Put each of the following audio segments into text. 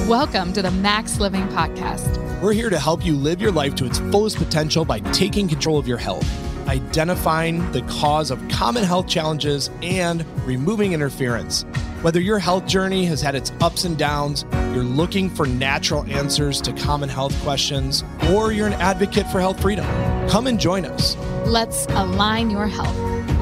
Welcome to the Max Living Podcast. We're here to help you live your life to its fullest potential by taking control of your health, identifying the cause of common health challenges, and removing interference. Whether your health journey has had its ups and downs, you're looking for natural answers to common health questions, or you're an advocate for health freedom, come and join us. Let's align your health.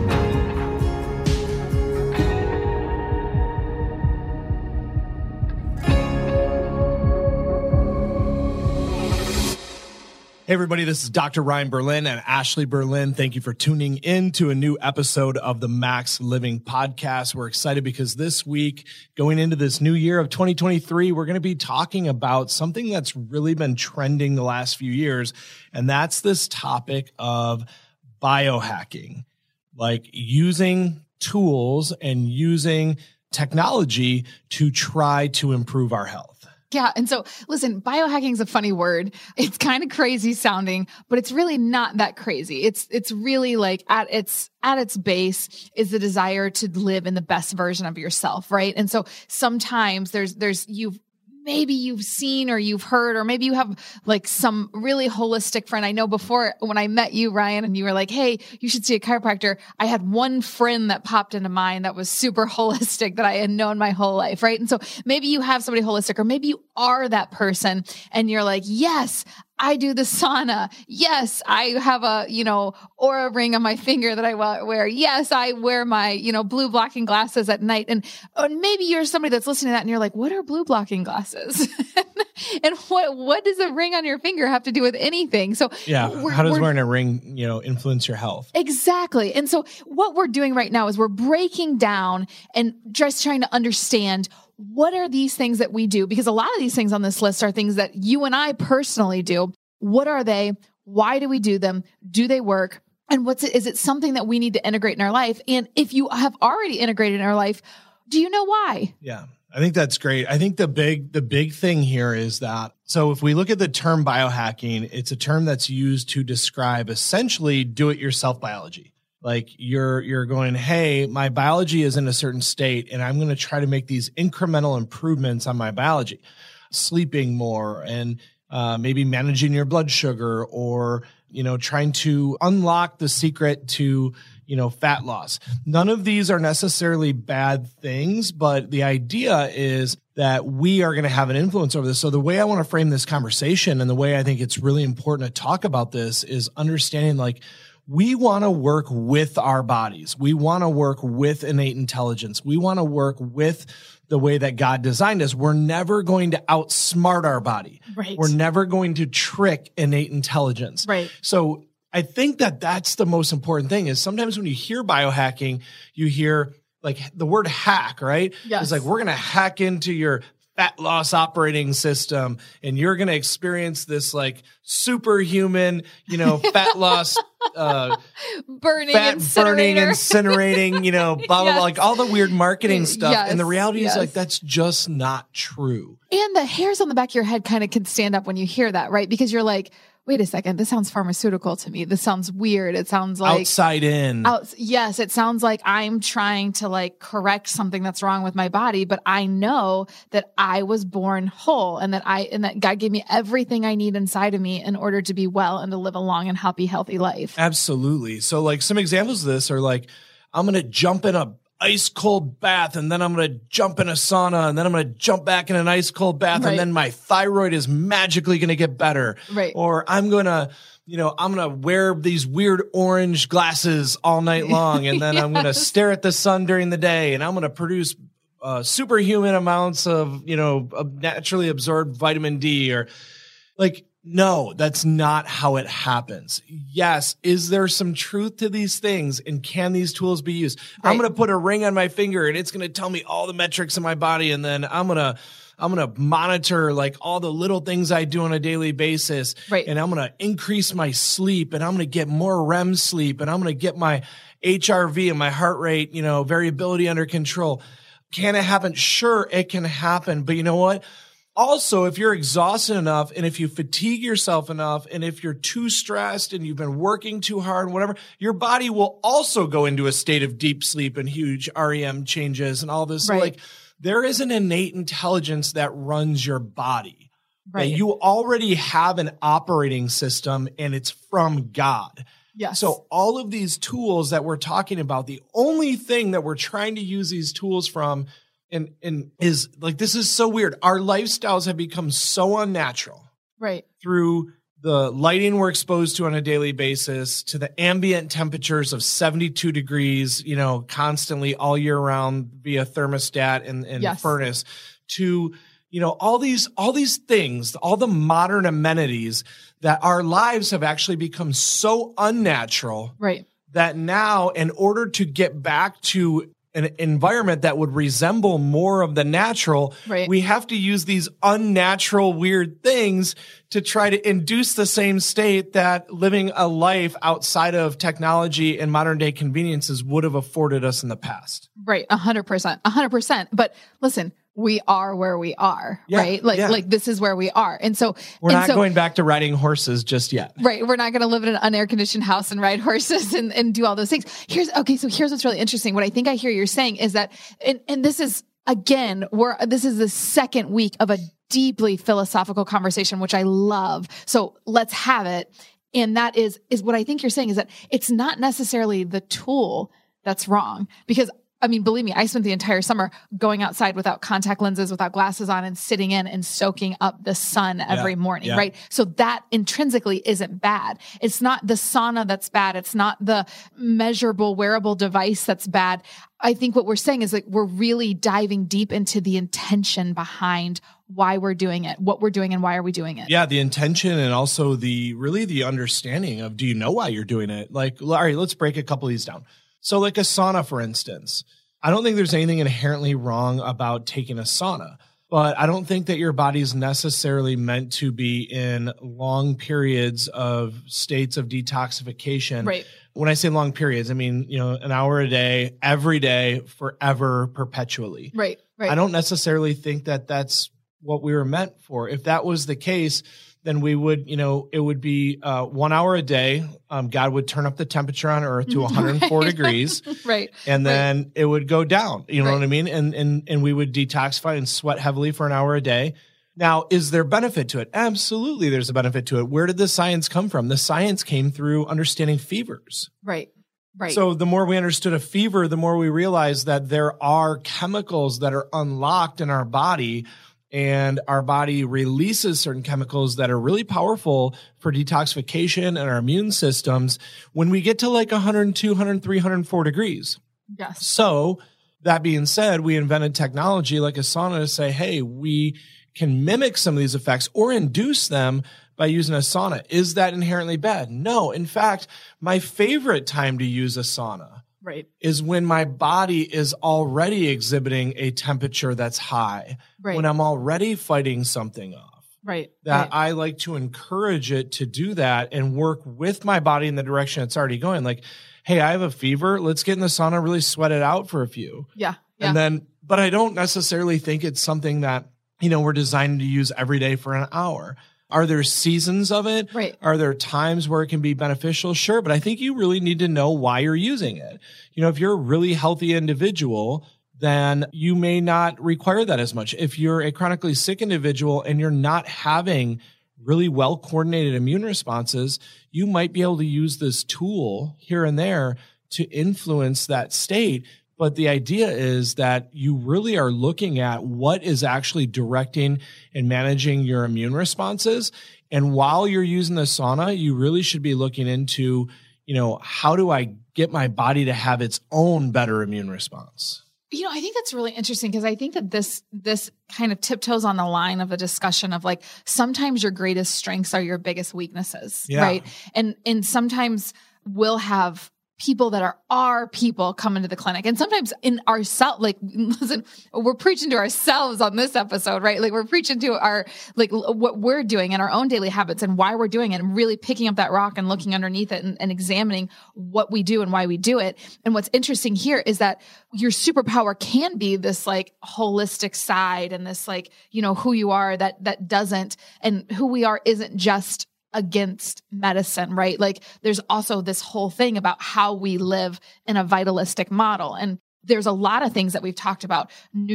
Hey everybody, this is Dr. Ryan Berlin and Ashley Berlin. Thank you for tuning in to a new episode of the Max Living Podcast. We're excited because this week, going into this new year of 2023, we're going to be talking about something that's really been trending the last few years, and that's this topic of biohacking, like using tools and using technology to try to improve our health. Yeah. And so listen, biohacking is a funny word. It's kind of crazy sounding, but it's really not that crazy. It's really like at its base is the desire to live in the best version of yourself. Right. And so sometimes maybe you've seen or you've heard, or maybe you have like some really holistic friend. I know before when I met you, Ryan, and you were like, hey, you should see a chiropractor. I had one friend that popped into mind that was super holistic that I had known my whole life. Right. And so maybe you have somebody holistic, or maybe you are that person and you're like, yes, I do the sauna. Yes, I have a, Oura ring on my finger that I wear. Yes, I wear my, blue blocking glasses at night. And maybe you're somebody that's listening to that and you're like, what are blue blocking glasses? And what does a ring on your finger have to do with anything? So yeah, how does wearing a ring, influence your health? Exactly. And so what we're doing right now is we're breaking down and just trying to understand what are these things that we do? Because a lot of these things on this list are things that you and I personally do. What are they? Why do we do them? Do they work? And is it something that we need to integrate in our life? And if you have already integrated in our life, do you know why? Yeah, I think that's great. I think the big thing here is that, so if we look at the term biohacking, it's a term that's used to describe essentially do-it-yourself biology. Like you're going, hey, my biology is in a certain state and I'm going to try to make these incremental improvements on my biology, sleeping more and maybe managing your blood sugar, or, trying to unlock the secret to, fat loss. None of these are necessarily bad things, but the idea is that we are going to have an influence over this. So the way I want to frame this conversation and the way I think it's really important to talk about this is understanding like, we want to work with our bodies. We want to work with innate intelligence. We want to work with the way that God designed us. We're never going to outsmart our body. Right. We're never going to trick innate intelligence. Right. So I think that that's the most important thing is sometimes when you hear biohacking, you hear like the word hack, right? Yes. It's like, we're going to hack into your fat loss operating system and you're going to experience this like superhuman, fat loss, incinerating, blah, blah, blah, like all the weird marketing stuff. Yes, and the reality is like, that's just not true. And the hairs on the back of your head kind of can stand up when you hear that, right? Because you're like, wait a second, this sounds pharmaceutical to me. This sounds weird. It sounds like outside in. Yes, it sounds like I'm trying to like correct something that's wrong with my body, but I know that I was born whole and that God gave me everything I need inside of me in order to be well and to live a long and happy, healthy life. Absolutely. So like some examples of this are like, I'm going to jump in a ice cold bath and then I'm going to jump in a sauna and then I'm going to jump back in an ice cold bath. Right. And then my thyroid is magically going to get better. Right. Or I'm going to, I'm going to wear these weird orange glasses all night long. And then I'm going to stare at the sun during the day and I'm going to produce superhuman amounts of, of naturally absorbed vitamin D, or like, no, that's not how it happens. Yes. Is there some truth to these things? And can these tools be used? Right. I'm going to put a ring on my finger and it's going to tell me all the metrics in my body. And then I'm going to monitor like all the little things I do on a daily basis. Right. And I'm going to increase my sleep and I'm going to get more REM sleep and I'm going to get my HRV and my heart rate, variability under control. Can it happen? Sure, it can happen. But you know what? Also, if you're exhausted enough and if you fatigue yourself enough and if you're too stressed and you've been working too hard and whatever, your body will also go into a state of deep sleep and huge REM changes and all this. Right. So like there is an innate intelligence that runs your body. Right. That you already have an operating system and it's from God. Yes. So all of these tools that we're talking about, the only thing that we're trying to use these tools from and is like, this is so weird. Our lifestyles have become so unnatural. Right. Through the lighting we're exposed to on a daily basis, to the ambient temperatures of 72 degrees, constantly all year round via thermostat and furnace, to, all these things, all the modern amenities that our lives have actually become so unnatural. Right. That now, in order to get back to an environment that would resemble more of the natural, right, we have to use these unnatural, weird things to try to induce the same state that living a life outside of technology and modern day conveniences would have afforded us in the past. Right. 100%. But listen, we are where we are, right? Like this is where we are. And so we're not going back to riding horses just yet. Right. We're not going to live in an unair conditioned house and ride horses and do all those things. Here's what's really interesting. What I think I hear you're saying is that, and this is, again, this is the second week of a deeply philosophical conversation, which I love. So let's have it. And that is what I think you're saying is that it's not necessarily the tool that's wrong, because believe me, I spent the entire summer going outside without contact lenses, without glasses on, and sitting in and soaking up the sun every morning, right? So that intrinsically isn't bad. It's not the sauna that's bad. It's not the measurable wearable device that's bad. I think what we're saying is like we're really diving deep into the intention behind why we're doing it, what we're doing, and why are we doing it. Yeah, the intention and also the understanding of, do you know why you're doing it? Like, all right, let's break a couple of these down. So like a sauna, for instance, I don't think there's anything inherently wrong about taking a sauna, but I don't think that your body is necessarily meant to be in long periods of states of detoxification. Right. When I say long periods, I mean, an hour a day, every day, forever, perpetually. Right. I don't necessarily think that that's what we were meant for. If that was the case, then we would, it would be 1 hour a day. God would turn up the temperature on Earth to 104 degrees. Right. And then it would go down. You know what I mean? And we would detoxify and sweat heavily for an hour a day. Now, is there benefit to it? Absolutely, there's a benefit to it. Where did the science come from? The science came through understanding fevers. Right. So the more we understood a fever, the more we realized that there are chemicals that are unlocked in our body, and our body releases certain chemicals that are really powerful for detoxification and our immune systems when we get to like 102, 103, 104 degrees. Yes. So that being said, we invented technology like a sauna to say, hey, we can mimic some of these effects or induce them by using a sauna. Is that inherently bad? No. In fact, my favorite time to use a sauna is when my body is already exhibiting a temperature that's high, when I'm already fighting something off. I like to encourage it to do that and work with my body in the direction it's already going. Like, hey, I have a fever. Let's get in the sauna, really sweat it out for a few. And then, but I don't necessarily think it's something that, we're designed to use every day for an hour. Are there seasons of it? Are there times where it can be beneficial? Sure. But I think you really need to know why you're using it. If you're a really healthy individual, then you may not require that as much. If you're a chronically sick individual and you're not having really well coordinated immune responses, you might be able to use this tool here and there to influence that state. But the idea is that you really are looking at what is actually directing and managing your immune responses. And while you're using the sauna, you really should be looking into, how do I get my body to have its own better immune response? I think that's really interesting because I think that this kind of tiptoes on the line of a discussion of like, sometimes your greatest strengths are your biggest weaknesses, right? And sometimes we'll have people that are our people come into the clinic. And sometimes in ourselves, like, listen, we're preaching to ourselves on this episode, right? Like we're preaching to our, like what we're doing in our own daily habits and why we're doing it and really picking up that rock and looking underneath it and examining what we do and why we do it. And what's interesting here is that your superpower can be this like holistic side and this like, who you are that doesn't, and who we are isn't just against medicine, right? Like there's also this whole thing about how we live in a vitalistic model. And there's a lot of things that we've talked about,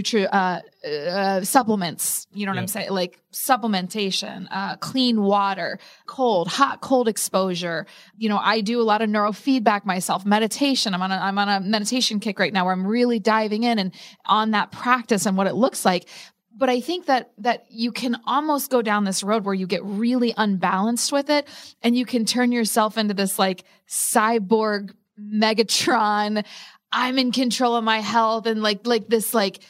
supplements, you know what I'm saying? Like supplementation, clean water, hot, cold exposure. You know, I do a lot of neurofeedback myself, meditation. I'm on a meditation kick right now where I'm really diving in and on that practice and what it looks like. But I think that you can almost go down this road where you get really unbalanced with it and you can turn yourself into this like cyborg Megatron. I'm in control of my health and like it's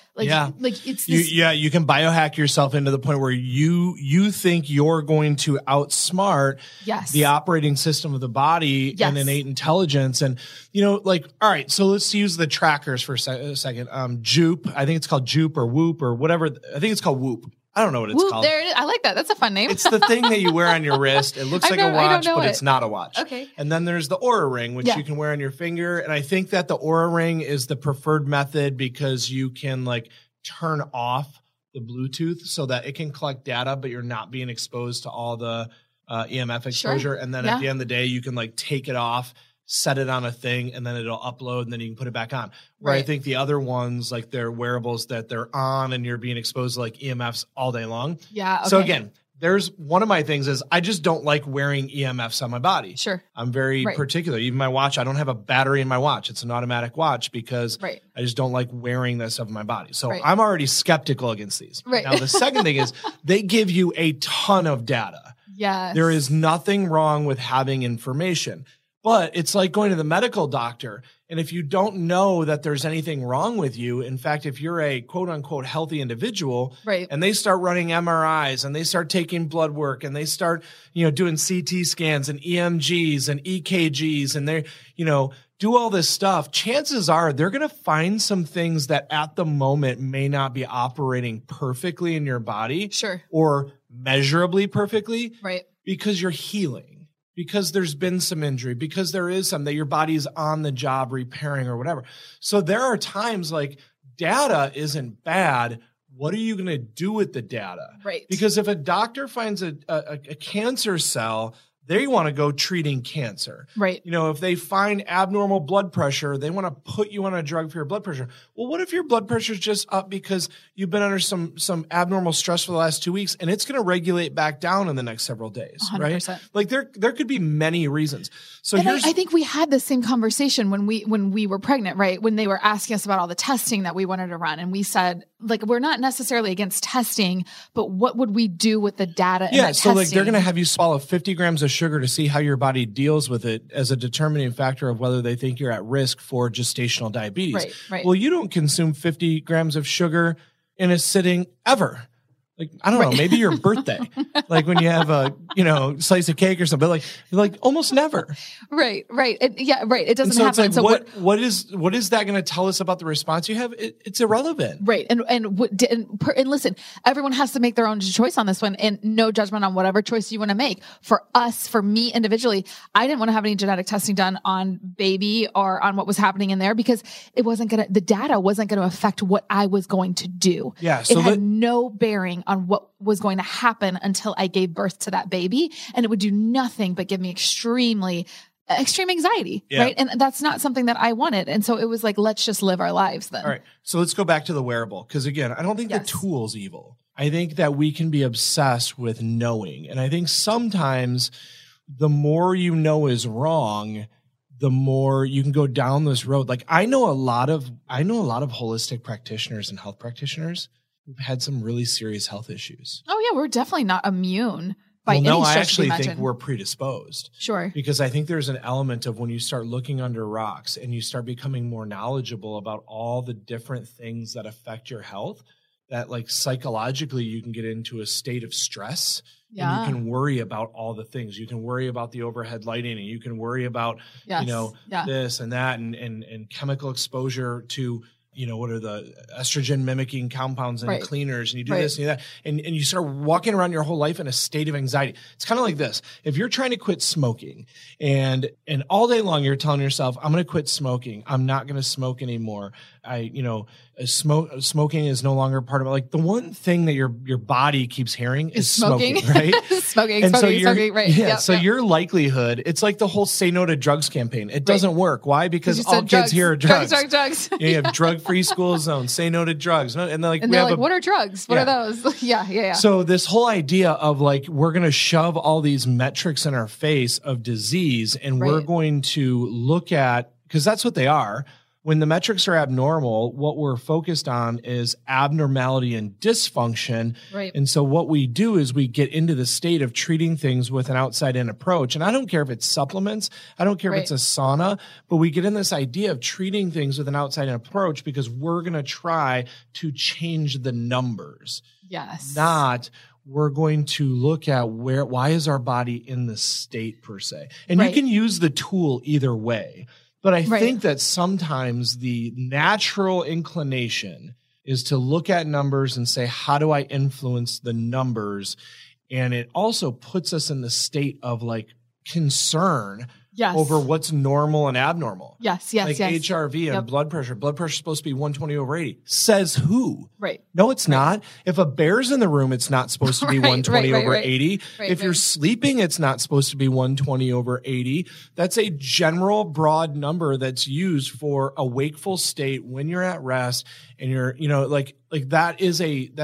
this. You can biohack yourself into the point where you think you're going to outsmart the operating system of the body and innate intelligence. And, you know, like, all right, so let's use the trackers for a second. Joop, I think it's called Joop or Whoop or whatever. I think it's called Whoop. I don't know what it's called. There it is. I like that. That's a fun name. It's the thing that you wear on your wrist. It looks like a watch, but it's not a watch. Okay. And then there's the Oura Ring, which you can wear on your finger. And I think that the Oura Ring is the preferred method because you can like turn off the Bluetooth so that it can collect data, but you're not being exposed to all the EMF exposure. Sure. And then at the end of the day, you can like take it off, set it on a thing, and then it'll upload, and then you can put it back on. Where I think the other ones, like they're wearables that they're on and you're being exposed to like EMFs all day long. Yeah. Okay. So again, there's one of my things is I just don't like wearing EMFs on my body. Sure. I'm very particular. Even my watch, I don't have a battery in my watch. It's an automatic watch because I just don't like wearing this stuff on my body. So I'm already skeptical against these. Right. Now, the second thing is they give you a ton of data. Yes. There is nothing wrong with having information. But it's like going to the medical doctor. And if you don't know that there's anything wrong with you, in fact, if you're a quote unquote healthy individual and they start running MRIs and they start taking blood work and they start, doing CT scans and EMGs and EKGs and they, do all this stuff, chances are they're going to find some things that at the moment may not be operating perfectly in your body. Sure. Or measurably perfectly. Right. Because you're healing. Because there's been some injury, because there is some that your body's on the job repairing or whatever. So there are times like data isn't bad. What are you going to do with the data? Right. Because if a doctor finds a cancer cell, they want to go treating cancer. Right. If they find abnormal blood pressure, they want to put you on a drug for your blood pressure. Well, what if your blood pressure is just up because you've been under some abnormal stress for the last 2 weeks and it's going to regulate back down in the next several days, 100%. right? Like there could be many reasons. So I think we had the same conversation when we were pregnant, right? When they were asking us about all the testing that we wanted to run. And we said, like, we're not necessarily against testing, but what would we do with the data? Yeah. So like they're going to have you swallow 50 grams of sugar to see how your body deals with it as a determining factor of whether they think you're at risk for gestational diabetes. Right. Well, you don't consume 50 grams of sugar in a sitting ever. Like, I don't know, maybe your birthday, like when you have a, slice of cake or something, like almost never. Right. It doesn't happen. It's like, what is that going to tell us about the response you have? It's irrelevant. Right. And listen, everyone has to make their own choice on this one and no judgment on whatever choice you want to make. For me individually, I didn't want to have any genetic testing done on baby or on what was happening in there because the data wasn't going to affect what I was going to do. Yeah. So it had no bearing on what was going to happen until I gave birth to that baby. And it would do nothing but give me extreme anxiety, right? And that's not something that I wanted. And so it was like, let's just live our lives then. All right. So let's go back to the wearable. Because again, I don't think the tool's evil. I think that we can be obsessed with knowing. And I think sometimes the more you know is wrong, the more you can go down this road. Like I know a lot of holistic practitioners and health practitioners who've had some really serious health issues. Oh yeah, we're definitely not immune by any stretch. No, I actually think we're predisposed. Sure. Because I think there's an element of when you start looking under rocks and you start becoming more knowledgeable about all the different things that affect your health, that like psychologically you can get into a state of stress. Yeah. And you can worry about all the things. You can worry about the overhead lighting and you can worry about, this and that and chemical exposure to what are the estrogen mimicking compounds and Right. cleaners, and you do Right. this and you do that, and you start walking around your whole life in a state of anxiety. It's kind of like this. If you're trying to quit smoking and all day long you're telling yourself, I'm going to quit smoking. I'm not going to smoke anymore. Smoking is no longer part of it. Like the one thing that your body keeps hearing is smoking, right? smoking, And so smoking, right. Yeah. Yep, So yep. your likelihood, it's like the whole say no to drugs campaign. It doesn't work. Why? Because You all said kids here are drugs. Drugs. You have drug-free school zones. Say no to drugs. And they're like, And they're like, what are drugs? What are those? Yeah. So this whole idea of like, we're going to shove all these metrics in our face of disease, and we're Right. going to look at, because that's what they are. When the metrics are abnormal, what we're focused on is abnormality and dysfunction. Right. And so what we do is we get into the state of treating things with an outside-in approach. And I don't care if it's supplements. I don't care if Right. it's a sauna, but we get in this idea of treating things with an outside-in approach because we're going to try to change the numbers. Yes. Not we're going to look at why is our body in this state per se. And you Right. can use the tool either way. But I Right. think that sometimes the natural inclination is to look at numbers and say, how do I influence the numbers? And it also puts us in the state of like concern Yes. over what's normal and abnormal. Yes. Like Yes. HRV and Yep. blood pressure. Blood pressure is supposed to be 120 over 80. Says who? Right. No, it's not. If a bear's in the room, it's not supposed to be Right, 120 right, over right. 80. Right, If you're right. sleeping, it's not supposed to be 120 over 80. That's a general broad number that's used for a wakeful state when you're at rest, and you're, like that is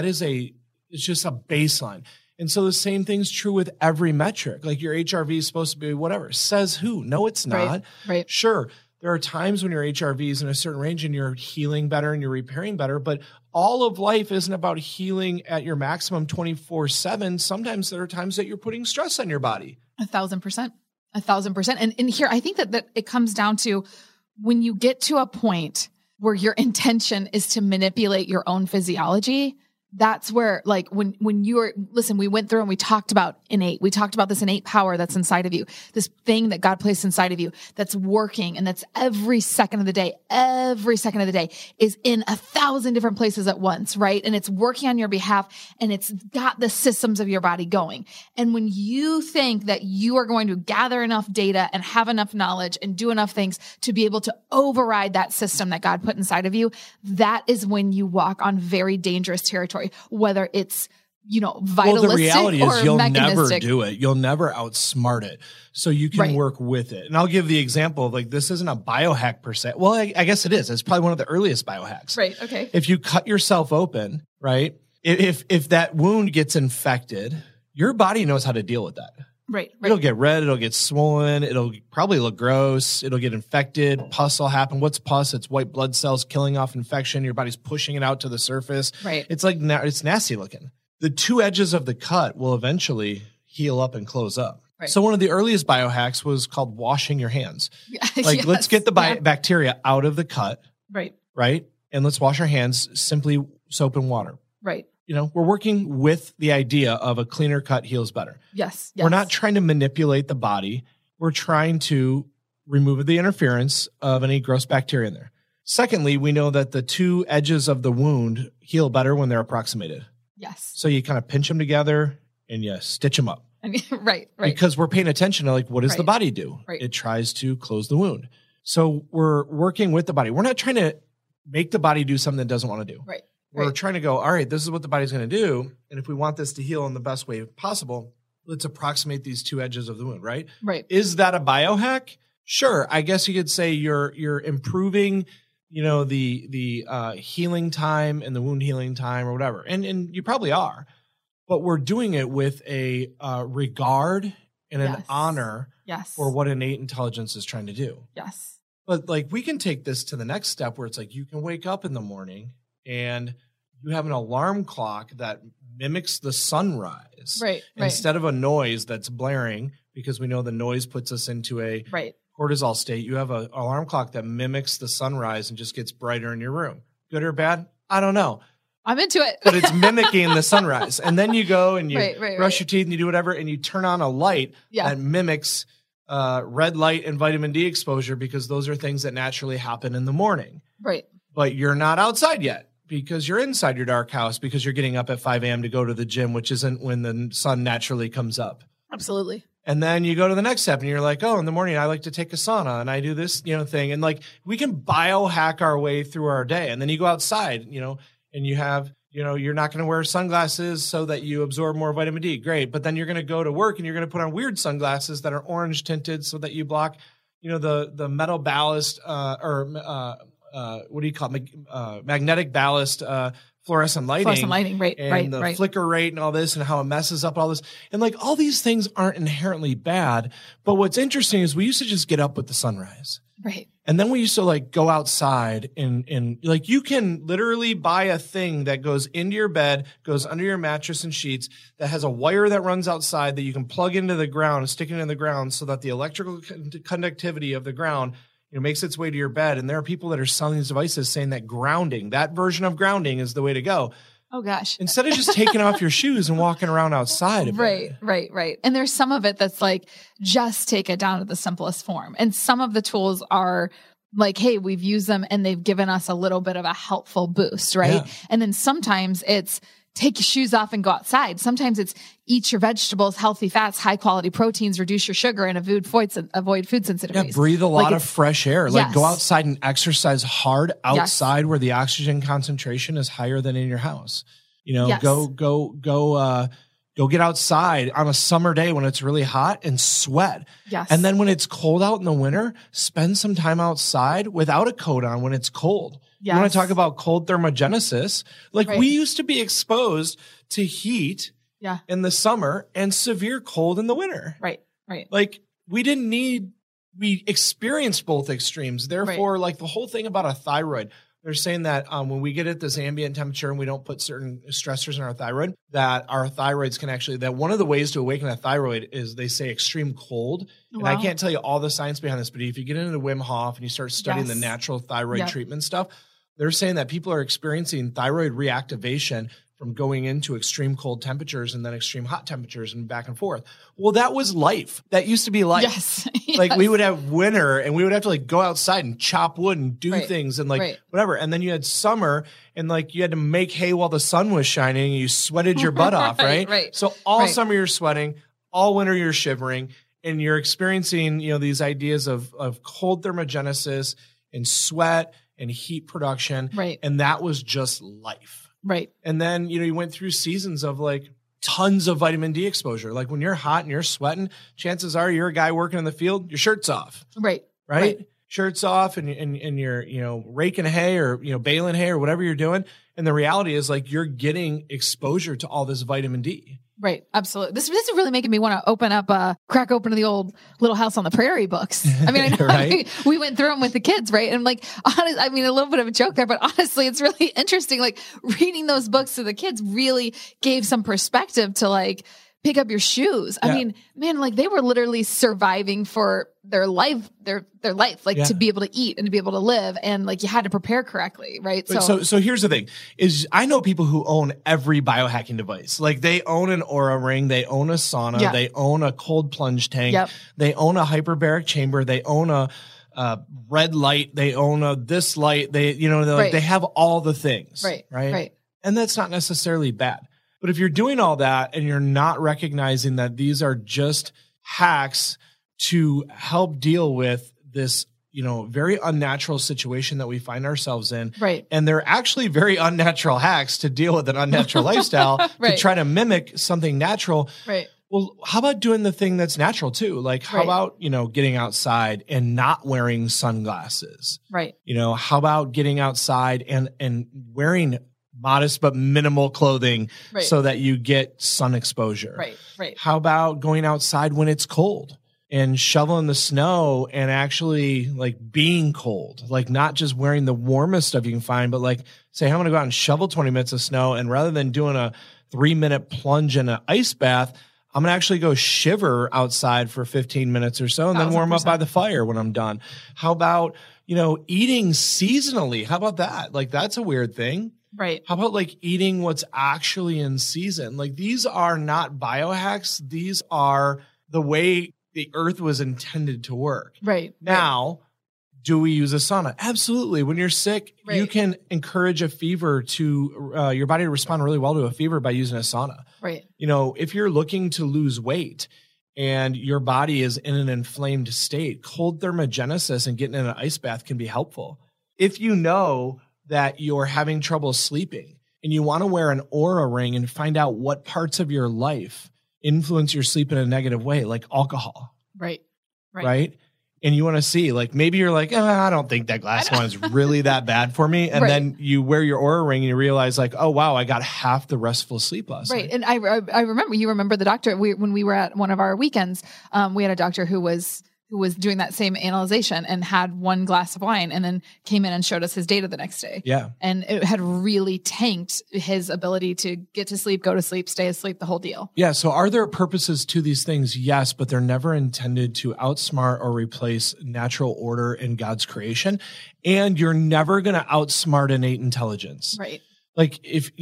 it's just a baseline. And so the same thing's true with every metric. Like your HRV is supposed to be whatever. Says who? No, it's not. Right. Sure, there are times when your HRV is in a certain range and you're healing better and you're repairing better, but all of life isn't about healing at your maximum 24/7. Sometimes there are times that you're putting stress on your body. 1,000%. 1,000%. And here, I think that it comes down to when you get to a point where your intention is to manipulate your own physiology. That's where, like, when listen, we went through and we talked about innate. We talked about this innate power that's inside of you, this thing that God placed inside of you that's working, and that's every second of the day is in 1,000 different places at once, right? And it's working on your behalf, and it's got the systems of your body going. And when you think that you are going to gather enough data and have enough knowledge and do enough things to be able to override that system that God put inside of you, that is when you walk on very dangerous territory. Whether it's, vitalistic the reality or is you'll mechanistic. never do it. You'll never outsmart it. So you can Right. work with it. And I'll give the example of like, this isn't a biohack per se. Well, I guess it is. It's probably one of the earliest biohacks. Right. Okay. If you cut yourself open, right? If that wound gets infected, your body knows how to deal with that. Right. It'll get red. It'll get swollen. It'll probably look gross. It'll get infected. Pus will happen. What's pus? It's white blood cells killing off infection. Your body's pushing it out to the surface. Right. It's like, it's nasty looking. The two edges of the cut will eventually heal up and close up. Right. So one of the earliest biohacks was called washing your hands. Like, Yes. let's get the Yeah. bacteria out of the cut, Right. right? And let's wash our hands, simply soap and water. Right. We're working with the idea of a cleaner cut heals better. Yes. We're not trying to manipulate the body. We're trying to remove the interference of any gross bacteria in there. Secondly, we know that the two edges of the wound heal better when they're approximated. Yes. So you kind of pinch them together and you stitch them up. Right. Because we're paying attention to, like, what does the Right. body do? Right. It tries to close the wound. So we're working with the body. We're not trying to make the body do something it doesn't want to do. Right. We're Right. trying to go, all right, this is what the body's going to do. And if we want this to heal in the best way possible, let's approximate these two edges of the wound, right? Right. Is that a biohack? Sure. I guess you could say you're improving, the healing time and the wound healing time or whatever. And you probably are. But we're doing it with a regard and an Yes. honor Yes. for what innate intelligence is trying to do. Yes. But like, we can take this to the next step where it's like, you can wake up in the morning and you have an alarm clock that mimics the sunrise. Right. Right. Instead of a noise that's blaring, because we know the noise puts us into a Right. cortisol state, you have an alarm clock that mimics the sunrise and just gets brighter in your room. Good or bad? I don't know. I'm into it. But it's mimicking the sunrise. And then you go and you Right. brush your teeth and you do whatever, and you turn on a light Yeah. that mimics red light and vitamin D exposure, because those are things that naturally happen in the morning. Right. but you're not outside yet because you're inside your dark house because you're getting up at 5 a.m. to go to the gym, which isn't when the sun naturally comes up. Absolutely. And then you go to the next step and you're like, oh, in the morning, I like to take a sauna and I do this, thing. And like, we can biohack our way through our day. And then you go outside, and you have, you're not going to wear sunglasses so that you absorb more vitamin D. Great. But then you're going to go to work and you're going to put on weird sunglasses that are orange tinted so that you block, the metal ballast, what do you call it? Magnetic ballast, fluorescent lighting. Fluorescent lighting, right, and the flicker rate and all this and how it messes up all this. And like all these things aren't inherently bad. But what's interesting is we used to just get up with the sunrise. Right. And then we used to like go outside and like you can literally buy a thing that goes into your bed, goes under your mattress and sheets that has a wire that runs outside that you can plug into the ground and stick it in the ground so that the electrical conductivity of the ground makes its way to your bed. And there are people that are selling these devices saying that that version of grounding is the way to go. Oh gosh. Instead of just taking off your shoes and walking around outside. Right. And there's some of it that's like, just take it down to the simplest form. And some of the tools are like, hey, we've used them and they've given us a little bit of a helpful boost. Right. Yeah. And then sometimes it's take your shoes off and go outside. Sometimes it's eat your vegetables, healthy fats, high quality proteins, reduce your sugar, and avoid food sensitivities. Yeah, breathe a lot of fresh air. Like go outside and exercise hard outside where the oxygen concentration is higher than in your house. Go get outside on a summer day when it's really hot and sweat. Yes. And then when it's cold out in the winter, spend some time outside without a coat on when it's cold. Yes. You want to talk about cold thermogenesis? Like we used to be exposed to heat in the summer and severe cold in the winter. Right. Like we experienced both extremes. Therefore, like the whole thing about a thyroid, they're saying that when we get at this ambient temperature and we don't put certain stressors in our thyroid, that our thyroids can that one of the ways to awaken a thyroid is they say extreme cold. And I can't tell you all the science behind this, but if you get into Wim Hof and you start studying the natural thyroid treatment stuff, they're saying that people are experiencing thyroid reactivation from going into extreme cold temperatures and then extreme hot temperatures and back and forth. Well, that was life. That used to be life. Yes. Like we would have winter and we would have to like go outside and chop wood and do things and like whatever. And then you had summer and like you had to make hay while the sun was shining and you sweated your butt off, right? Right. So all summer you're sweating, all winter you're shivering, and you're experiencing, these ideas of cold thermogenesis and sweat and heat production. Right. And that was just life. Right. And then, you went through seasons of like tons of vitamin D exposure. Like when you're hot and you're sweating, chances are you're a guy working in the field, your shirt's off. Right. Shirt's off and you're, raking hay or, baling hay or whatever you're doing. And the reality is like you're getting exposure to all this vitamin D. Right. Absolutely. This is really making me want to crack open the old Little House on the Prairie books. I mean, I know we went through them with the kids, right? And like, a little bit of a joke there, but honestly, it's really interesting. Like reading those books to the kids really gave some perspective to like pick up your shoes. I mean, man, like they were literally surviving for their life, to be able to eat and to be able to live. And like you had to prepare correctly. Right. So here's the thing is I know people who own every biohacking device. Like they own an Oura ring, they own a sauna, they own a cold plunge tank, they own a hyperbaric chamber, they own a red light, they own this light, they have all the things. Right. And that's not necessarily bad. But if you're doing all that and you're not recognizing that these are just hacks to help deal with this, very unnatural situation that we find ourselves in. Right. And they're actually very unnatural hacks to deal with an unnatural lifestyle to try to mimic something natural. Right. Well, how about doing the thing that's natural too? Like how about, getting outside and not wearing sunglasses? Right. How about getting outside and wearing modest but minimal clothing so that you get sun exposure. Right. How about going outside when it's cold and shoveling the snow and actually like being cold, like not just wearing the warmest stuff you can find, but like say, I'm going to go out and shovel 20 minutes of snow. And rather than doing a 3-minute plunge in an ice bath, I'm going to actually go shiver outside for 15 minutes or so and then warm up by the fire when I'm done. How about, eating seasonally? How about that? Like that's a weird thing. Right. How about like eating what's actually in season? Like these are not biohacks. These are the way the earth was intended to work. Right. Now, Do we use a sauna? Absolutely. When you're sick, you can encourage a fever to your body to respond really well to a fever by using a sauna. Right. You know, if you're looking to lose weight and your body is in an inflamed state, cold thermogenesis and getting in an ice bath can be helpful. If you know that you're having trouble sleeping and you want to wear an Oura ring and find out what parts of your life influence your sleep in a negative way, like alcohol. Right. Right. And you want to see, like, maybe you're like, I don't think that glass one is really that bad for me. And then you wear your Oura ring and you realize, like, oh, wow, I got half the restful sleep last night. And I remember, you remember the doctor, when we were at one of our weekends, we had a doctor who was doing that same analyzation and had one glass of wine and then came in and showed us his data the next day. Yeah. And it had really tanked his ability to get to sleep, go to sleep, stay asleep, the whole deal. Yeah. So are there purposes to these things? Yes, but they're never intended to outsmart or replace natural order in God's creation. And you're never going to outsmart innate intelligence. Right. Like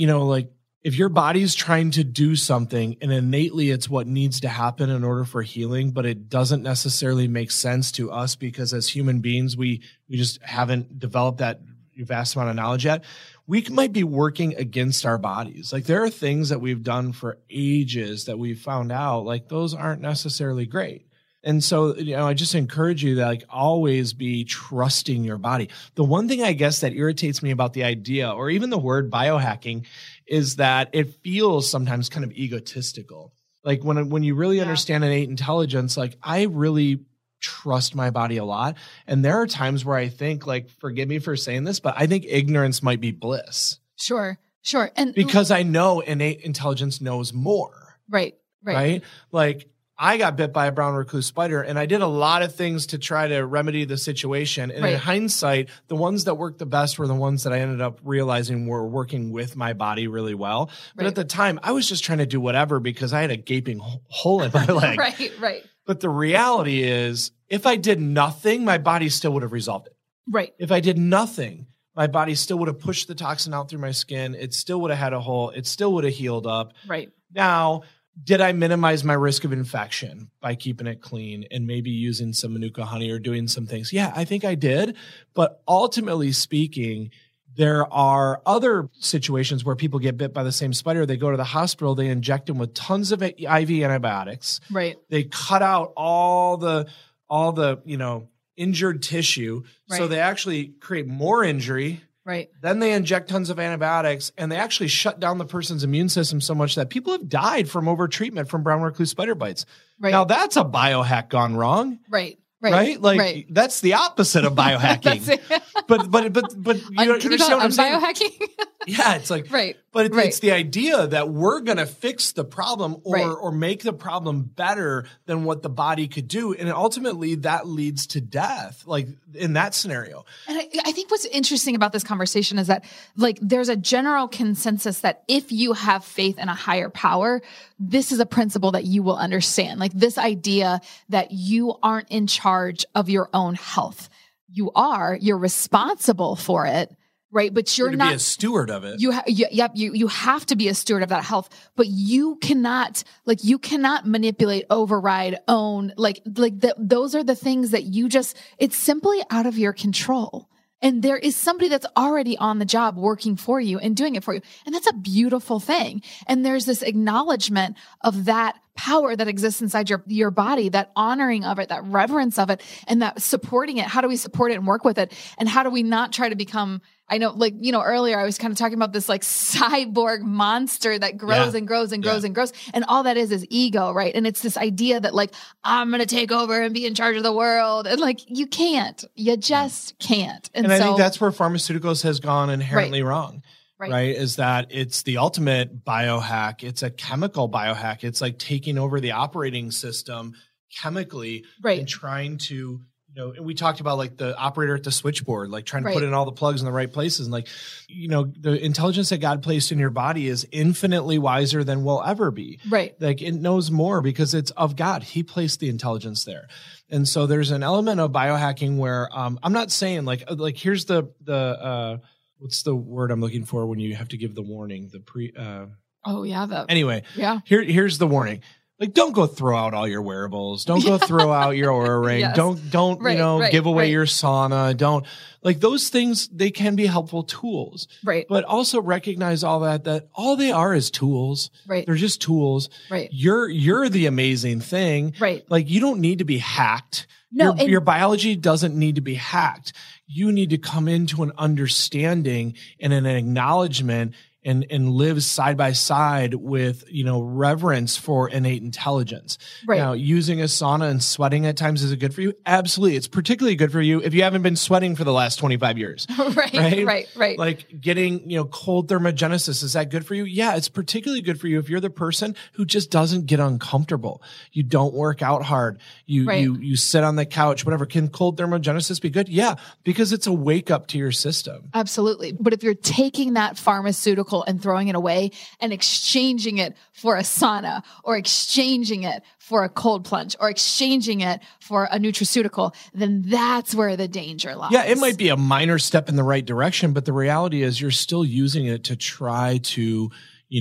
if your body's trying to do something and innately it's what needs to happen in order for healing, but it doesn't necessarily make sense to us because as human beings, we just haven't developed that vast amount of knowledge yet. We might be working against our bodies. Like there are things that we've done for ages that we've found out, like those aren't necessarily great. And so, I just encourage you to like always be trusting your body. The one thing I guess that irritates me about the idea or even the word biohacking is that it feels sometimes kind of egotistical. Like when you really understand innate intelligence, like I really trust my body a lot. And there are times where I think, like, forgive me for saying this, but I think ignorance might be bliss. Sure. And because I know innate intelligence knows more. Right. Like, I got bit by a brown recluse spider and I did a lot of things to try to remedy the situation. And in hindsight, the ones that worked the best were the ones that I ended up realizing were working with my body really well. But at the time, I was just trying to do whatever because I had a gaping hole in my leg. Right. But the reality is, if I did nothing, my body still would have resolved it. Right. If I did nothing, my body still would have pushed the toxin out through my skin. It still would have had a hole. It still would have healed up. Right. Now, did I minimize my risk of infection by keeping it clean and maybe using some Manuka honey or doing some things? Yeah, I think I did. But ultimately speaking, there are other situations where people get bit by the same spider. They go to the hospital, they inject them with tons of IV antibiotics. Right. They cut out all the injured tissue. Right. So they actually create more injury. Right. Then they inject tons of antibiotics and they actually shut down the person's immune system so much that people have died from overtreatment from brown recluse spider bites. Right. Now that's a biohack gone wrong. Right. Like that's the opposite of biohacking. but you can you call it biohacking? Yeah, it's like But it's the idea that we're going to fix the problem or make the problem better than what the body could do, and ultimately that leads to death. Like in that scenario. And I think what's interesting about this conversation is that like there's a general consensus that if you have faith in a higher power, this is a principle that you will understand. Like this idea that you aren't in charge of your own health. You're responsible for it, right? But you're not be a steward of it. You have to be a steward of that health, but you cannot manipulate, override, own, those are the things that it's simply out of your control. And there is somebody that's already on the job working for you and doing it for you. And that's a beautiful thing. And there's this acknowledgement of that power that exists inside your body, that honoring of it, that reverence of it, and that supporting it. How do we support it and work with it? And how do we not try to become, I know, earlier I was kind of talking about this like cyborg monster that grows and grows and grows and grows. And all that is ego, right? And it's this idea that like, I'm going to take over and be in charge of the world. And like, you just can't. And I think that's where pharmaceuticals has gone inherently wrong. Right. Is that it's the ultimate biohack. It's a chemical biohack. It's like taking over the operating system chemically and trying to, and we talked about like the operator at the switchboard, like trying to put in all the plugs in the right places. And like, the intelligence that God placed in your body is infinitely wiser than we'll ever be. Right. Like it knows more because it's of God. He placed the intelligence there. And so there's an element of biohacking where I'm not saying like here's the what's the word I'm looking for when you have to give the warning? Anyway, here's the warning. Like, don't go throw out all your wearables. Don't go throw out your Oura ring. Yes. Don't give away your sauna. Don't, like, those things, they can be helpful tools. Right. But also recognize that all they are is tools. Right. They're just tools. Right. You're the amazing thing. Right. Like, you don't need to be hacked. No, your biology doesn't need to be hacked. You need to come into an understanding and an acknowledgement and live side by side with, reverence for innate intelligence. Right. Now, using a sauna and sweating at times, is it good for you? Absolutely. It's particularly good for you if you haven't been sweating for the last 25 years. Right. Like getting, cold thermogenesis, is that good for you? Yeah, it's particularly good for you if you're the person who just doesn't get uncomfortable. You don't work out hard. You sit on the couch, whatever. Can cold thermogenesis be good? Yeah, because it's a wake up to your system. Absolutely. But if you're taking that pharmaceutical and throwing it away and exchanging it for a sauna, or exchanging it for a cold plunge, or exchanging it for a nutraceutical, then that's where the danger lies. Yeah, it might be a minor step in the right direction, but the reality is you're still using it to try to,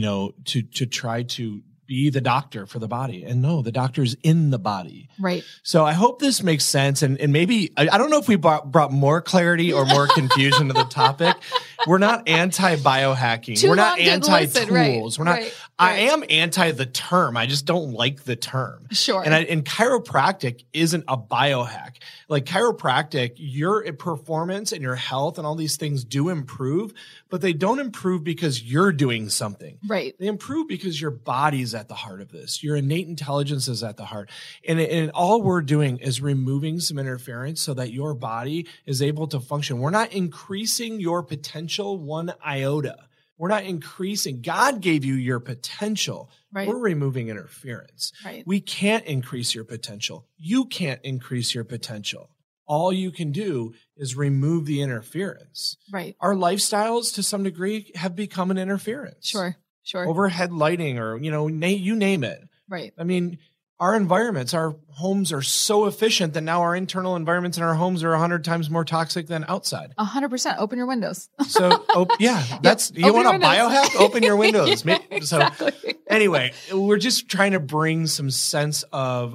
to try to be the doctor for the body. And no, the doctor's in the body. Right. So I hope this makes sense. And maybe, I don't know if we brought more clarity or more confusion to the topic. We're not anti-biohacking. We're not anti-tools. We're not. I am anti the term. I just don't like the term. Sure. And chiropractic isn't a biohack. Like chiropractic, your performance and your health and all these things do improve, but they don't improve because you're doing something. Right. They improve because your body's at the heart of this. Your innate intelligence is at the heart. And all we're doing is removing some interference so that your body is able to function. We're not increasing your potential one iota. We're not increasing. God gave you your potential. Right. We're removing interference. Right. We can't increase your potential. You can't increase your potential. All you can do is remove the interference. Right. Our lifestyles, to some degree, have become an interference. Sure. Overhead lighting, or, you name it. Right. I mean, our environments, our homes are so efficient that now our internal environments in our homes are 100 times more toxic than outside. 100%. Open your windows. So, that's, you want a biohack? Open your windows. Exactly. So anyway, we're just trying to bring some sense of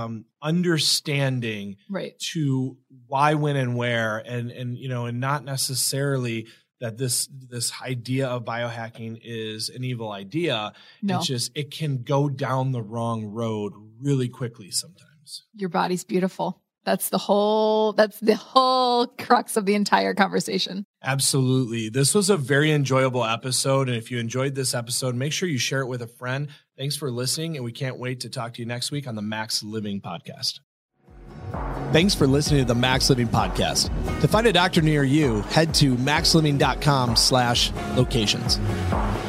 understanding to why, when, and where, and not necessarily that this idea of biohacking is an evil idea. No. It's just, it can go down the wrong road really quickly sometimes. Your body's beautiful. That's the whole crux of the entire conversation. Absolutely. This was a very enjoyable episode. And if you enjoyed this episode, make sure you share it with a friend. Thanks for listening. And we can't wait to talk to you next week on the Max Living Podcast. Thanks for listening to the Max Living Podcast. To find a doctor near you, head to maxliving.com/locations.